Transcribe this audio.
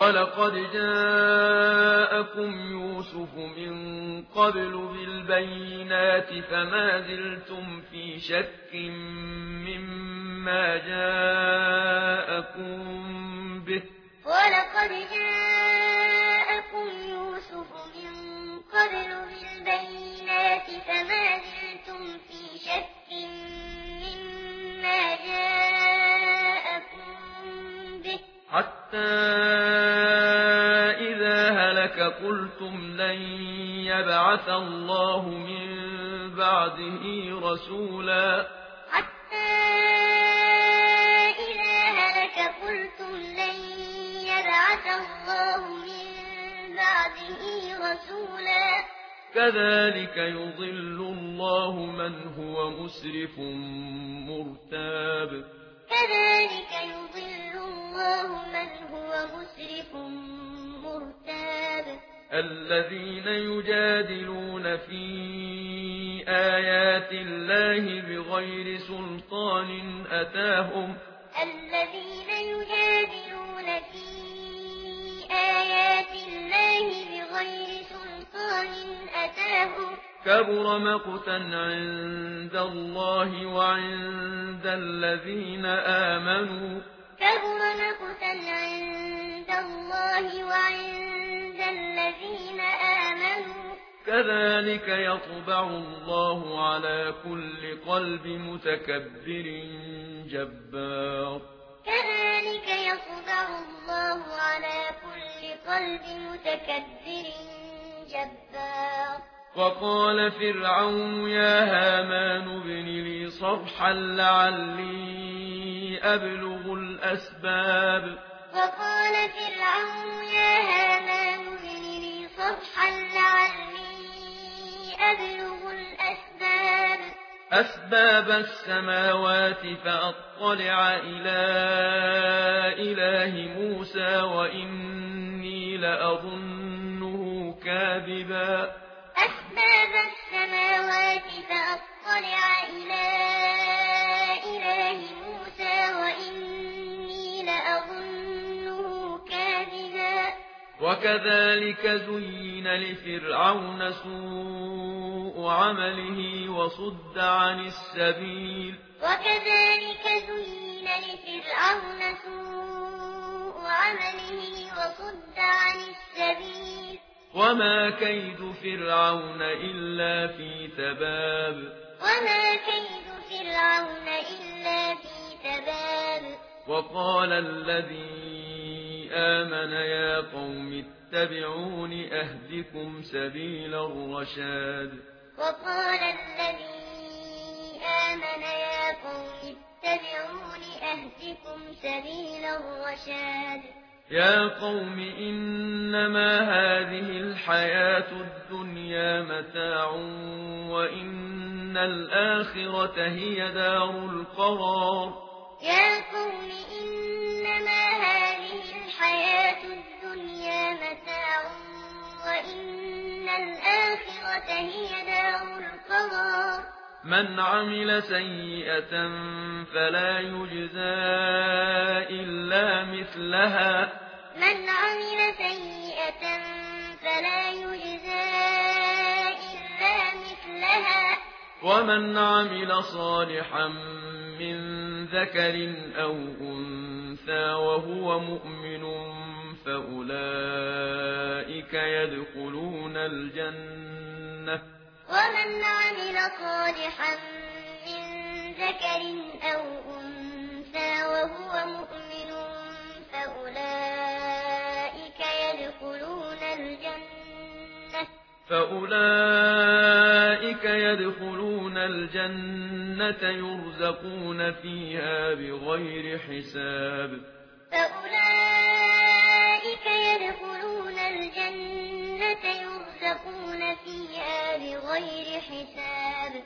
وَلَقَدْ جَاءَكُمْ يُوسُفُ مِن قَبْلُ بِالْبَيِّنَاتِ فَمَا زِلْتُمْ فِي شَكٍّ مِّمَّا جَاءَكُم بِهِ ۖ وَلَقَدْ جَاءَكُمْ يُوسُفُ مِن قَبْلُ بِالْبَيِّنَاتِ فَمَا زِلْتُمْ فِي شَكٍّ مِّمَّا جَاءَكُم بِهِ ۖ حَتَّىٰ إِذَا هَلَكَ قُلْتُمْ لَن يَبْعَثَ اللَّهُ مِن بَعْدِهِ رَسُولًا كَذَٰلِكَ يُضِلُّ اللَّهُ مَنْ هُوَ مُسْرِفٌ مُّرْتَابٌ كَذَٰلِكَ يُضِلُّ اللَّهُ مَنْ هُوَ مُسْرِفٌ مُّرْتَابٌ الَّذِينَ يُجَادِلُونَ فِي آيَاتِ اللَّهِ بِغَيْرِ سُلْطَانٍ أَتَاهُمْ الَّذِينَ يُجَادِلُونَ فِي آيَاتِ اللَّهِ بِغَيْرِ سُلْطَانٍ أَتَاهُمْ كَبُرَ مَقْتًا عِندَ اللَّهِ وَعِندَ الَّذِينَ آمَنُوا كَبُرَ مَقْتًا عِندَ اللَّهِ وَعِندَ الَّذِينَ آمَنُوا كَذَٰلِكَ يَطْبَعُ اللَّهُ عَلَىٰ كُلِّ قَلْبِ مُتَكَبِّرٍ جَبَّارٍ كَذَٰلِكَ يَطْبَعُ اللَّهُ عَلَىٰ كُلِّ قَلْبِ مُتَكَبِّرٍ جَبَّارٍ وَقَالَ فِرْعَوْنُ يَا هَامَانُ ابْنِ لِي صَرْحًا لَّعَلِّي أَبْلُغُ الْأَسْبَابَ وَقَالَ فِرْعَوْنُ يَا هَامَانُ ابْنِ لِي صَرْحًا لَّعَلِّي أَبْلُغُ أَسْبَابَ السَّمَاوَاتِ فَأَطَّلِعَ إِلَىٰ إِلَٰهِ مُوسَىٰ وَإِنِّي لَأَظُنُّهُ كَاذِبًا أسباب السماوات فأطلع إلى إله موسى وإني لأظنه كاذبا وَكَذَٰلِكَ زُيِّنَ لِفِرْعَوْنَ سُوءُ عَمَلِهِ وَصُدَّ عَنِ السَّبِيلِ وكذلك زين لفرعون سوء عمله وصد عن السبيل وَمَا كَيْدُ فِرْعَوْنَ إِلَّا فِي تَبَابٍ وما كيد فرعون إلا في تباب وَقَالَ الَّذِي آمَنَ يَا قَوْمِ اتَّبِعُونِ أَهْدِكُمْ سَبِيلَ الرَّشَادِ وقال الذي آمن يا قوم اتبعون أهدكم سبيل الرشاد يا قوم إنما هذه الحياة الدنيا متاع وإن الآخرة هي دار القرار يا قوم إنما هذه الحياة الدنيا متاع وإن الآخرة هي دار القرار من عمل سيئة فلا يجزى إلا مثلها من عمل سيئة فلا يجزى إلا مثلها ومن عمل صالحا من ذكر أو أنثى وهو مؤمن فأولئك يدخلون الجنة ومن عمل صالحا من ذكر أو أنثى وهو مؤمن فأولئك يدخلون الجنة يرزقون فيها بغير حساب فأولئك يدخلون الجنة يرزقون فيها بغير حساب